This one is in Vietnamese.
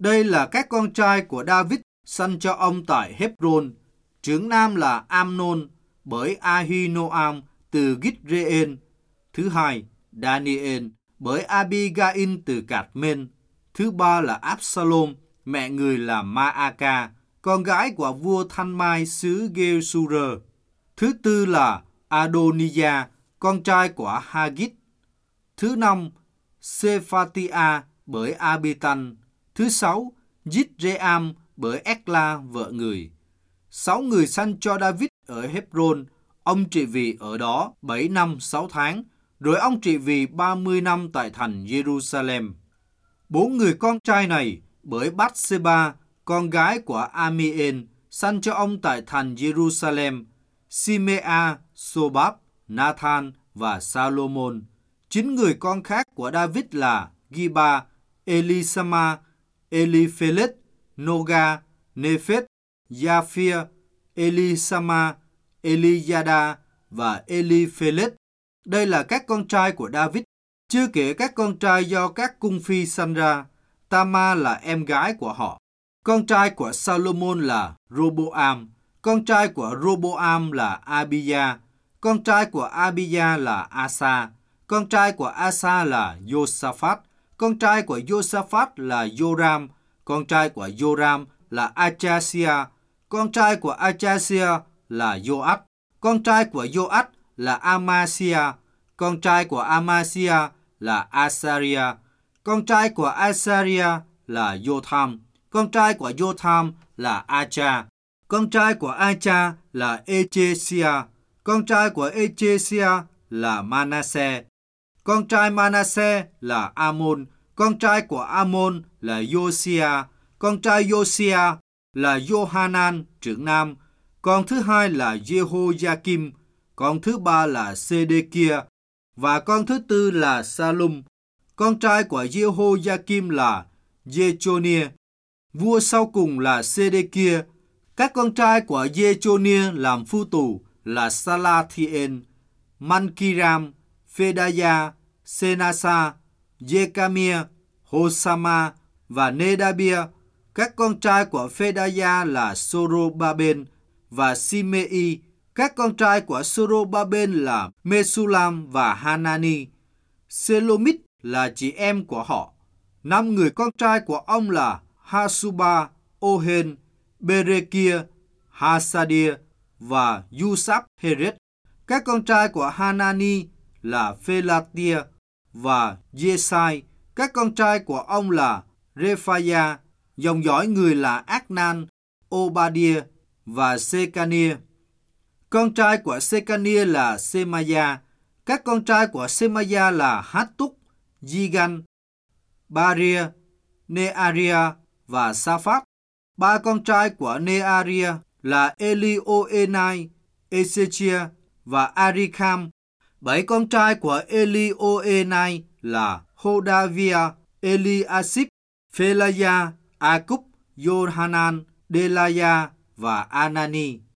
Đây là các con trai của David sanh cho ông tại Hebron. Trưởng nam là Amnon bởi Ahinoam từ Gitreên. Thứ hai, Daniel bởi Abigail từ Cạt-men. Thứ ba là Absalom, mẹ người là Ma-a-ca, con gái của vua Thanh Mai xứ Geshur. Thứ tư là Adonijah, con trai của Hagit. Thứ năm, Sephatia bởi Abitan. Thứ sáu, Yitream bởi Ekla vợ người. 6 người sanh cho David ở Hebron. Ông trị vì ở đó 7 năm 6 tháng, rồi ông trị vì 30 năm tại thành Jerusalem. 4 người con trai này bởi Bathsheba, con gái của Amiel, sanh cho ông tại thành Jerusalem, Simea, Sobab, Nathan và Salomon. 9 người con khác của David là Giba, Elisama, Eliphelet, Noga, Nephet, Japhia, Elisama, Eliyada và Eliphelet. Đây là các con trai của David, chưa kể các con trai do các cung phi sanh ra. Tama là em gái của họ. Con trai của Salomon là Roboam. Con trai của Roboam là Abia. Con trai của Abia là Asa. Con trai của Asa là Josaphat. Con trai của Josaphat là Joram. Con trai của Joram là Achasia. Con trai của Achasia là Joach. Con trai của Joach là Amasia. Con trai của Amasia là Asaria. Con trai của Asaria là Jotham. Con trai của Jotham là Acha. Con trai của Acha là Echesia. Con trai của Echesia là Manasseh. Con trai Manasseh là Amon. Con trai của Amon là Josia. Con trai Josia là Johanan trưởng nam. Con thứ hai là Jehoiakim. Con thứ ba là Sê-đê-kia. Và con thứ tư là Salum. Con trai của Jehoiakim là Jechonia. Vua sau cùng là Sê-đê-kia. Các con trai của Jechonia làm phu tù là Salathiel, Mankiram, Phedaya, Senasa, Jecamia, Hosama và Nedabia. Các con trai của Phedaya là Sorobabel và Simei. Các con trai của Sorobabel là Mesulam và Hanani. Selomit là chị em của họ. 5 người con trai của ông là Hasuba, Ohen, Berekia, Hasadia và Yusap Heret. Các con trai của Hanani là Phelatia và Jesai. Các con trai của ông là Rephaya. Dòng dõi người là Aknan, Obadia và Sekania. Con trai của Sekania là Semaya. Các con trai của Semaya là Hattúc, Gigan, Baria, Nearia và Saphat. 3 con trai của Nearia là Elioenai, Ezechia và Arikam. 7 con trai của Elioenai là Hodavia, Eliasip, Phelaya, Akub, Yohanan, Delaya và Anani.